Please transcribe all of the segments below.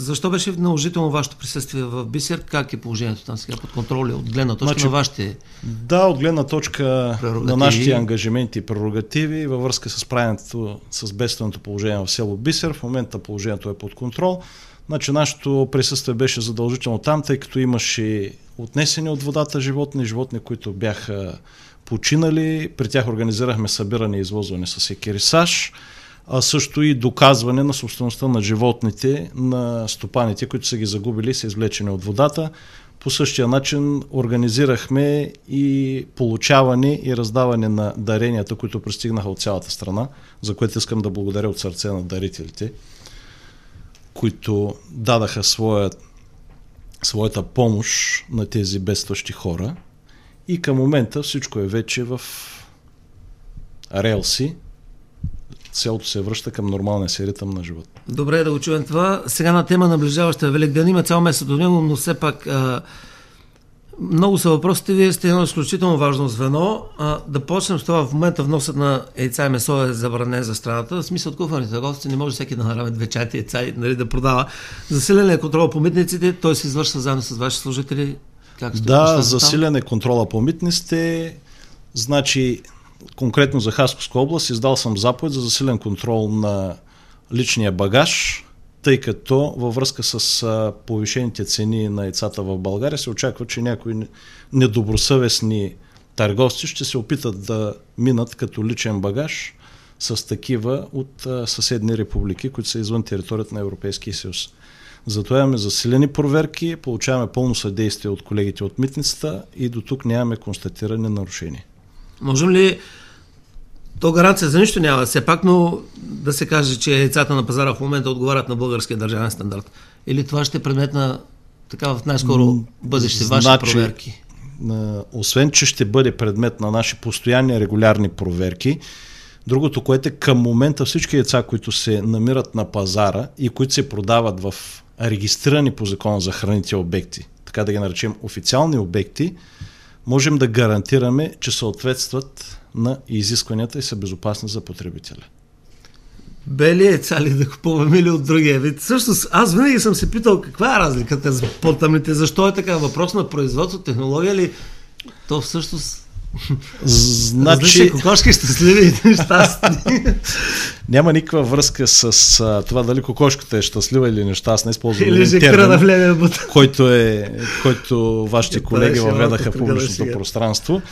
Защо беше наложително вашето присъствие в Бисер? Как е положението там сега под контрол ли? От гледна точка на вашите... Да, от гледна точка на нашите ангажименти и прерогативи във връзка с справянето с бедственото положение в село Бисер. В момента положението е под контрол. Значи нашето присъствие беше задължително там, тъй като имаше отнесени от водата животни, които бяха починали. При тях организирахме събиране и извозване с екерисаж, а също и доказване на собствеността на животните, на стопаните, които са ги загубили и са извлечени от водата. По същия начин организирахме и получаване и раздаване на даренията, които пристигнаха от цялата страна, за което искам да благодаря от сърце на дарителите, които дадаха своята помощ на тези бедстващи хора. И към момента всичко е вече в релси. Селото се връща към нормалния си ритъм на живот. Добре да го чуем това. Сега на тема наближаваща Великден има цял месец до него, но все пак много са въпросите. Вие сте едно изключително важно звено. Да почнем с това. В момента вносът на яйца и месо е забранен за страната. В смисъл, откупваните търговци не може всеки да нараме 2 чати яйца и да продава. Засилен е контрол по митниците. Той се извършва заедно с ваши служители. Да, засилен е контрола по митниците. Значи, конкретно за Хасковска област издал съм заповед за засилен контрол на личния багаж, тъй като във връзка с повишените цени на яйцата в България се очаква, че някои недобросъвестни търговци ще се опитат да минат като личен багаж с такива от съседни републики, които са извън територията на Европейския съюз. Затова имаме засилени проверки, получаваме пълно съдействие от колегите от митницата и до тук нямаме констатирани нарушения. Можем ли, то гаранция за нищо няма, все пак, но да се каже, че яйцата на пазара в момента отговарят на българския държавен стандарт? Или това ще е предмет на така в най-скоро бъдеще ваши проверки? Освен, че ще бъде предмет на наши постоянни регулярни проверки, другото, което е към момента всички яйца, които се намират на пазара и които се продават в регистрирани по закона за храните обекти, така да ги наречем официални обекти, можем да гарантираме, че съответстват на изискванията и са безопасни за потребителя. Бели яйца ли да купуваме или от другия вид? Всъщност, аз винаги съм се питал каква е разликата за по-тъмните, защо е така въпрос на производство, технология ли? То всъщност... Значи... Кокошки щастливи и нещастни. Няма никаква връзка с това дали кокошката е щастлива или нещастна. Използвам един термин, който вашите колеги въведаха в публичното пространство.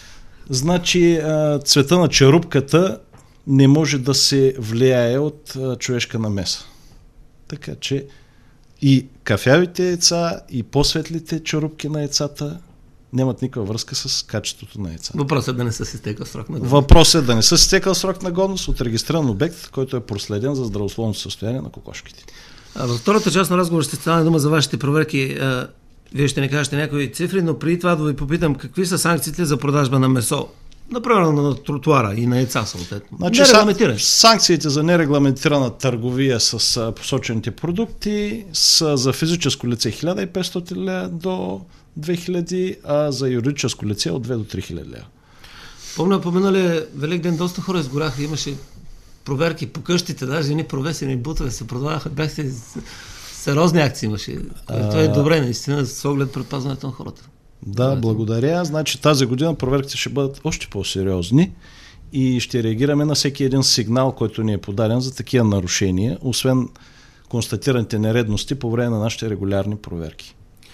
Значи цвета на черупката не може да се влияе от човешка намеса. Така че и кафявите яйца, и по-светлите черупки на яйцата нямат никаква връзка с качеството на яйца. Въпросът е да не са си изтекал срок на годност. Въпросът е да не са си изтекал срок на годност от регистриран обект, който е проследен за здравословното състояние на кокошките. Във втората част на разговор ще стане дума за вашите проверки. Вие ще ни кажете някои цифри, но преди това да ви попитам какви са санкциите за продажба на месо. Например, на тротуара и на яйца съответно. Значи, санкциите за нерегламентирана търговия с посочените продукти са за физическо лице 1500 лева до 2000, а за юридическо лице от 2 до 3000 лева. Помня, по миналия Великден доста хора изгоряха, имаше проверки по къщите, даже едни провесени бутове се продаваха, бяхте сериозни акции имаше. Това е добре, наистина, с оглед предпазването на хората. Да, благодаря. Значи тази година проверките ще бъдат още по-сериозни и ще реагираме на всеки един сигнал, който ни е подаден за такива нарушения, освен констатираните нередности по време на нашите регулярни проверки.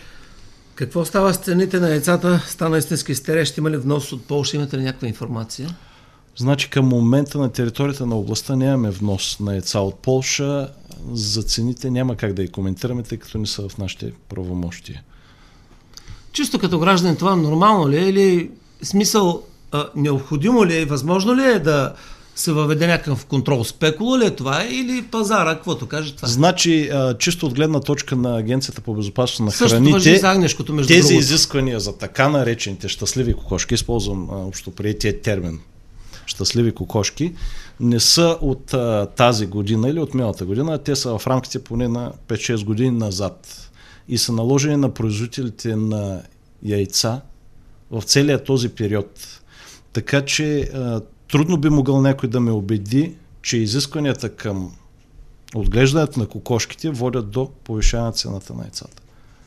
Какво става с цените на яйцата? Стана истински истерия. Ще има ли внос от Полша? Имате ли някаква информация? Значи към момента на територията на областта нямаме внос на яйца от Полша. За цените няма как да ги коментираме, тъй като не са в нашите правомощия. Чисто като гражданин това нормално ли е или смисъл необходимо ли е и възможно ли е да се въведе някакъв контрол? Спекула ли е това или пазара, каквото каже това? Значи, чисто от гледна точка на Агенцията по безопасност на храните, тези изисквания за така наречените щастливи кокошки, използвам общоприетия термин щастливи кокошки, не са от тази година или от миналата година, а те са в рамките поне на 5-6 години назад и са наложени на производителите на яйца в целия този период. Така че трудно би могъл някой да ме убеди, че изискванията към отглеждането на кокошките водят до повишаване на цената на яйцата.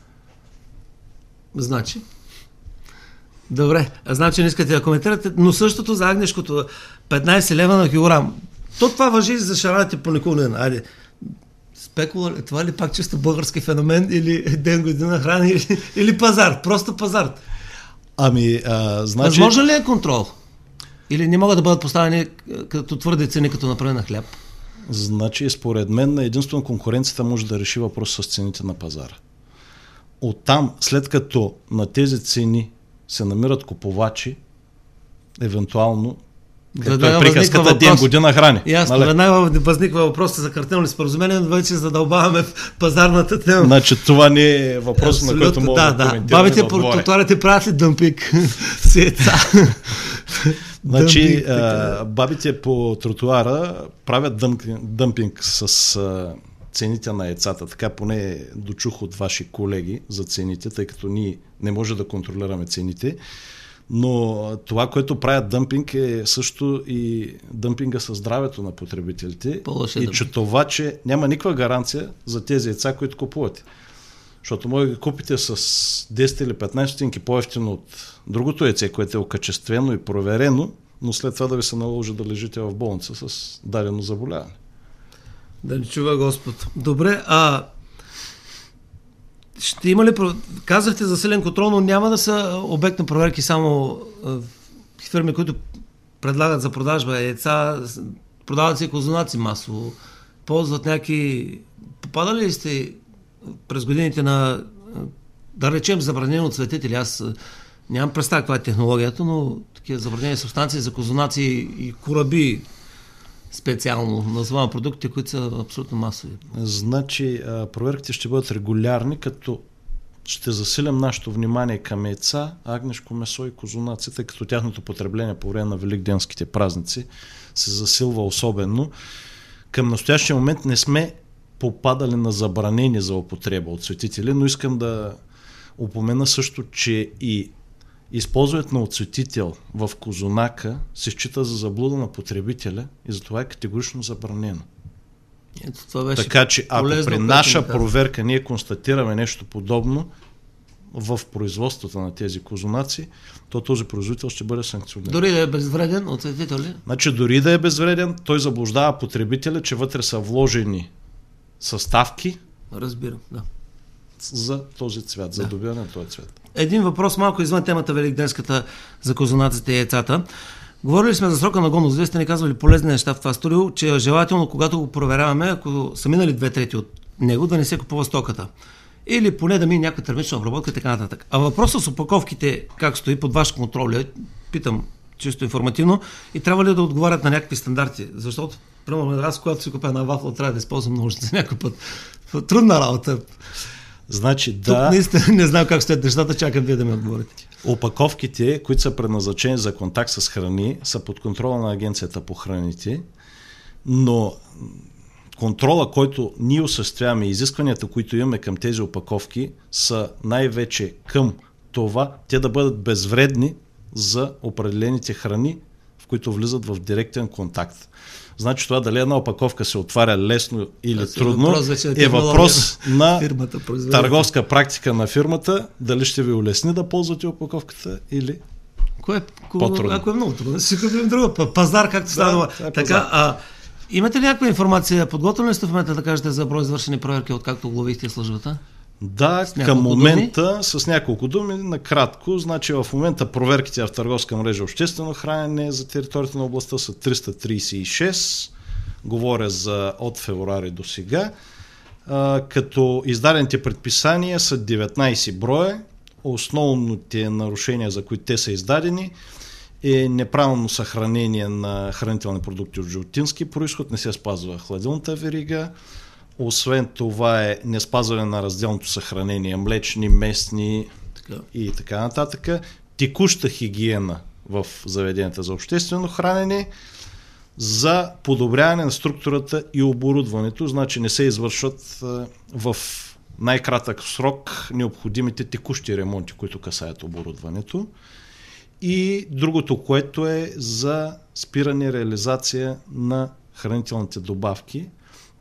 Значи? Добре, значи не искате да коментирате, но същото за агнешкото 15 лева на килограм. То това важи и за шараните по Николин. Айде, спекула, това ли пак чисто български феномен или ден година храна или пазар? Просто пазар. Значи... Възможно ли е контрол? Или не могат да бъдат поставени като твърди цени, като направи на хляб? Значи, според мен, единствено конкуренцията може да реши въпрос с цените на пазара. Оттам, след като на тези цени се намират купувачи, евентуално, като е приказката ден година храни. Ясно, веднага възниква въпроса за картелни споразумения, но вече задълбаваме в пазарната тема. Значи това не е въпрос, на който мога да коментираме. Бабите по тротуарите правят ли дъмпинг с яйца? Значи, бабите по тротуара правят дъмпинг с цените на яйцата. Така поне дочух от ваши колеги за цените, тъй като ние не може да контролираме цените. Но това, което правят дъмпинг, е също и дъмпинга със здравето на потребителите. Че това, че няма никаква гаранция за тези яйца, които купувате. Защото може да ги купите с 10 или 15 стотинки по-евтино от другото яйце, което е окачествено и проверено, но след това да ви се наложи да лежите в болница с дадено заболяване. Да ни чува Господ. Добре, ще има ли... Казахте за силен контрол, но няма да са обект на проверки само фирми, които предлагат за продажба яйца, продават се козунаци масово, ползват някакви... Попадали ли сте през годините на, да речем, забранено цветители? Аз нямам представа каква е технологията, но такива забранени субстанции за козунаци и кораби специално назвавам продуктите, които са абсолютно масови. Значи проверките ще бъдат регулярни, като ще засилим нашето внимание към яйца, агнешко месо и козунаци, тъй като тяхното потребление по време на великденските празници се засилва особено. Към настоящия момент не сме попадали на забранени за употреба от цветители, но искам да упомена също, че и използването на оцветител в козунака се счита за заблуда на потребителя и затова е категорично забранено. Така че ако при наша проверка ние констатираме нещо подобно в производството на тези козунаци, то този производител ще бъде санкциониран. Дори да е безвреден оцветител ли? Значи дори да е безвреден, той заблуждава потребителя, че вътре са вложени съставки. Разбирам, да. За този цвят, за добиване на този цвят. Един въпрос малко извън темата великденската за козунаците и яйцата. Говорили сме за срока на годност. Вие сте ни казвали полезни неща в това студио, че е желателно, когато го проверяваме, ако са минали 2/3 от него, да не се купува стоката. Или поне да мине някаква термична обработка и така нататък. А въпросът с опаковките, как стои под ваш контрол, питам чисто информативно, и трябва ли да отговарят на някакви стандарти? Защото, примерно, аз, когато си купя една вафла, трябва да използвам ножица някой път. Трудна работа. Значи, тук наистина не знам как стоят нещата, чакам вие да ми отговорите. Опаковките, които са предназначени за контакт с храни, са под контрола на Агенцията по храните, но контрола, който ние осъществяваме, изискванията, които имаме към тези опаковки, са най-вече към това те да бъдат безвредни за определените храни, в които влизат в директен контакт. Значи това дали една опаковка се отваря лесно или трудно е въпрос на търговска практика на фирмата, дали ще ви улесни да ползвате опаковката или по-трудно. Ако е много трудно, си купим друга. Пазар, както става. Така, имате ли някаква информация? Подготвили ли сте в момента да кажете за брой извършени проверки, откакто главихте службата? Да, към момента с няколко думи, накратко, значи в момента проверките в търговска мрежа обществено хранене за територията на областта са 336, говоря за от февруари до сега, като издадените предписания са 19 броя, основните нарушения, за които те са издадени, е неправилно съхранение на хранителни продукти от животински произход, не се спазва хладилната верига. Освен това е неспазване на разделното съхранение, млечни, местни и така нататък. Текуща хигиена в заведенията за обществено хранене, за подобряване на структурата и оборудването, значи не се извършват в най-кратък срок необходимите текущи ремонти, които касаят оборудването. И другото, което е за спиране реализация на хранителните добавки,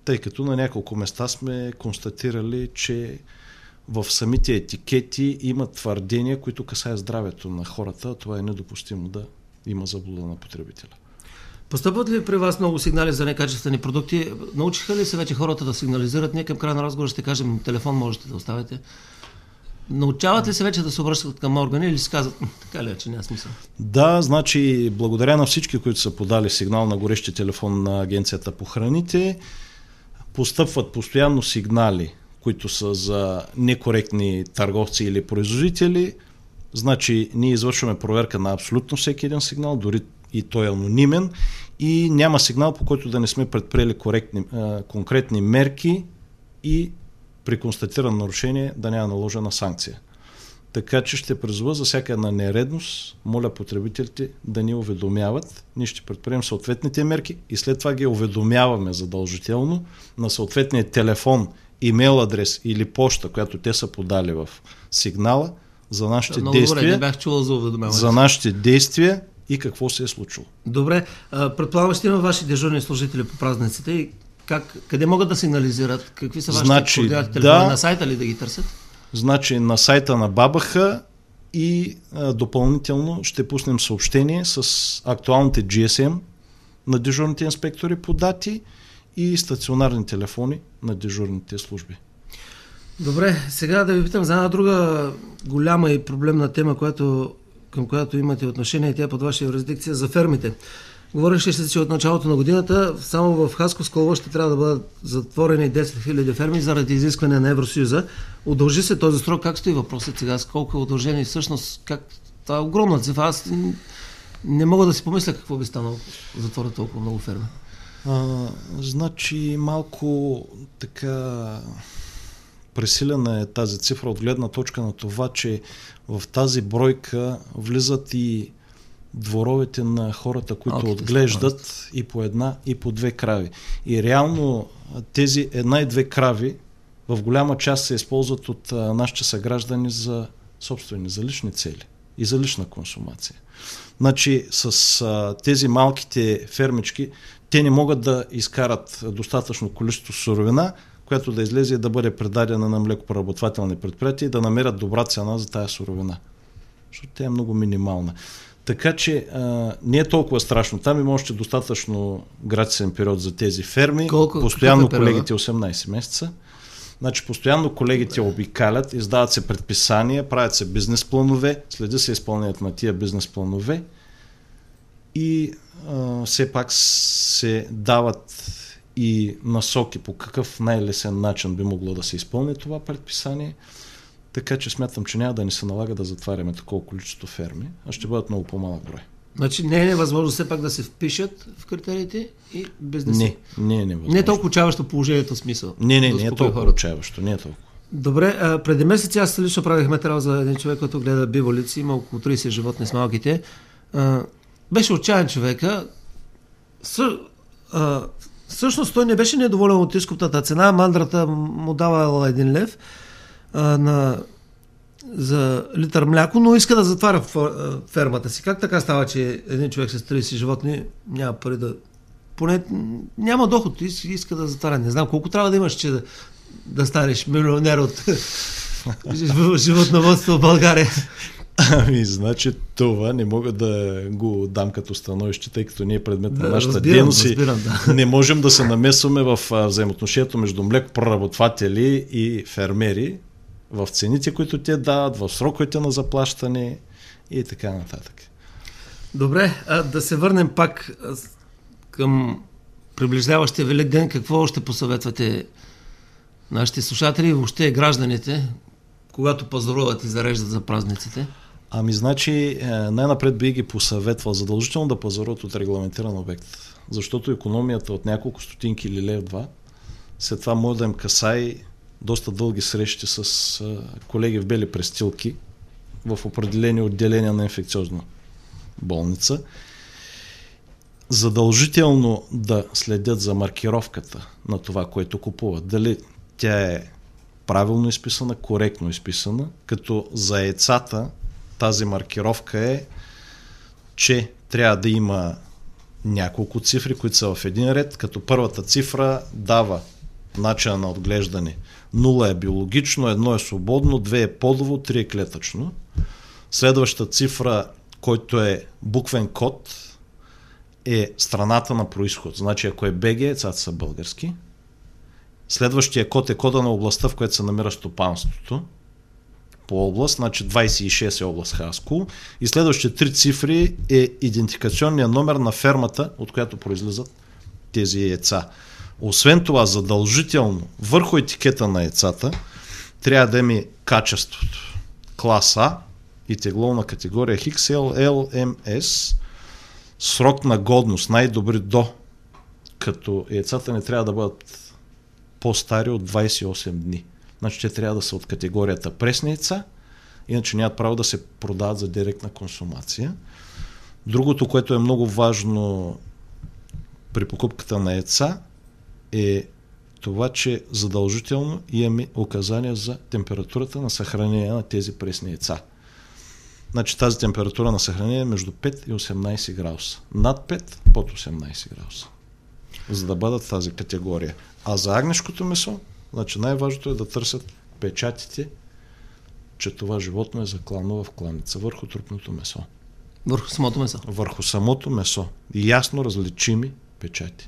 тъй като на няколко места сме констатирали, че в самите етикети има твърдения, които касаят здравето на хората. Това е недопустимо да има заблуда на потребителя. Постъпват ли при вас много сигнали за некачествени продукти? Научиха ли се вече хората да сигнализират? Ние към края на разговора ще кажем, телефон можете да оставите. Научават ли се вече да се обръщат към органи или си казват, така ли е, че няма смисъл? Да, значи благодаря на всички, които са подали сигнал на горещия телефон на Агенцията по храните. Постъпват постоянно сигнали, които са за некоректни търговци или производители. Значи ние извършваме проверка на абсолютно всеки един сигнал, дори и той е анонимен, и няма сигнал, по който да не сме предприели конкретни мерки и при констатирано нарушение да няма наложена санкция. Така че ще призова за всяка една нередност, моля потребителите да ни уведомяват. Ние ще предприемем съответните мерки и след това ги уведомяваме задължително на съответния телефон, имейл адрес или почта, която те са подали в сигнала, за нашите действия. Не бях чувал за уведомяване. За нашите действия и какво се е случило. Добре, предполагам, ще има ваши дежурни служители по празниците и къде могат да сигнализират? Какви са вашите координати? Телефони на сайта ли да ги търсят? Значи на сайта на БАБХ и допълнително ще пуснем съобщение с актуалните GSM на дежурните инспектори по дати и стационарни телефони на дежурните служби. Добре, сега да ви питам за една друга голяма и проблемна тема, към която имате отношение, тя е под ваша юрисдикция, за фермите. Говореше се, че от началото на годината само в Хасковска област ще трябва да бъдат затворени 10 000 ферми заради изискване на Евросъюза. Удължи се този срок. Как стои въпросът сега? С колко е удължени? Всъщност, това е огромна цифра. Аз не мога да си помисля какво би станало затворят толкова много ферми. Значи малко така пресилена е тази цифра от гледна точка на това, че в тази бройка влизат и дворовете на хората, които отглеждат и по една, и по две крави. И реално тези една и две крави в голяма част се използват от нашите съграждани за собствени, за лични цели и за лична консумация. Значи с тези малките фермички те не могат да изкарат достатъчно количество суровина, която да излезе и да бъде предадена на млекопреработвателни предприятия и да намерят добра цена за тая суровина. Защото тя е много минимална. Така че не е толкова страшно. Там има още достатъчно гратисен период за тези ферми. Постоянно колегите 18 месеца. Значи постоянно колегите обикалят, издават се предписания, правят се бизнес планове, следи се изпълнението на тия бизнес планове и все пак се дават и насоки по какъв най-лесен начин би могло да се изпълни това предписание. Така че смятам, че няма да ни се налага да затваряме такова количество ферми, а ще бъдат много по-малък брой. Значи не е невъзможно все пак да се впишат в критериите и бизнеси? Не е невъзможно. Не е толкова отчаяващо положението в смисъл? Не е толкова отчаяващо. Не е толкова. Добре, преди месец аз лично правих материал за един човек, който гледа биволици, има около 30 животни с малките. Беше отчаян човека. Всъщност той не беше недоволен от изкупната цена, мандрата му давала 1 лев за литър мляко, но иска да затваря фермата си. Как така става, че един човек с 30 животни няма пари поне няма доход, иска да затваря. Не знам колко трябва да имаш, че да станеш милионер от животновъдство в България. Значи това не мога да го дам като становище, тъй като ние предмет на нашата дейност и не можем да се намесваме в взаимоотношението между млекопреработватели и фермери, в цените, които те дават, в сроковете на заплащане и така нататък. Добре, да се върнем пак към приближаващия Велик ден. Какво ще посъветвате нашите слушатели и въобще гражданите, когато пазаруват и зареждат за празниците? Значи най-напред би ги посъветвал задължително да пазаруват от регламентиран обект, защото икономията от няколко стотинки или лев-два, след това може да им касае доста дълги срещи с колеги в бели престилки в определени отделения на инфекциозна болница. Задължително да следят за маркировката на това, което купуват. Дали тя е правилно изписана, коректно изписана, като за яйцата тази маркировка е, че трябва да има няколко цифри, които са в един ред, като първата цифра дава начина на отглеждане. 0 е биологично, 1 е свободно, 2 е подово, 3 е клетъчно. Следващата цифра, който е буквен код, е страната на произход. Значи ако е БГ, яйцата са български. Следващия код е кода на областта, в която се намира стопанството. По област, значи 26 е област Хасково. И следващите 3 цифри е идентификационния номер на фермата, от която произлизат тези яйца. Освен това, задължително върху етикета на яйцата трябва да има качеството. Клас А и тегло на категория XL, L, MS, срок на годност, най-добри до, като яйцата не трябва да бъдат по-стари от 28 дни. Значи те трябва да са от категорията пресни яйца, иначе нямат право да се продават за директна консумация. Другото, което е много важно при покупката на яйца, е това, че задължително имаме указания за температурата на съхранение на тези пресни яйца. Значи тази температура на съхранение е между 5 и 18 градуса. Над 5, под 18 градуса. За да бъдат в тази категория. А за агнешкото месо, значи най-важното е да търсят печатите, че това животно е заклано в кланица върху трупното месо. Върху самото месо? Върху самото месо. И ясно различими печати.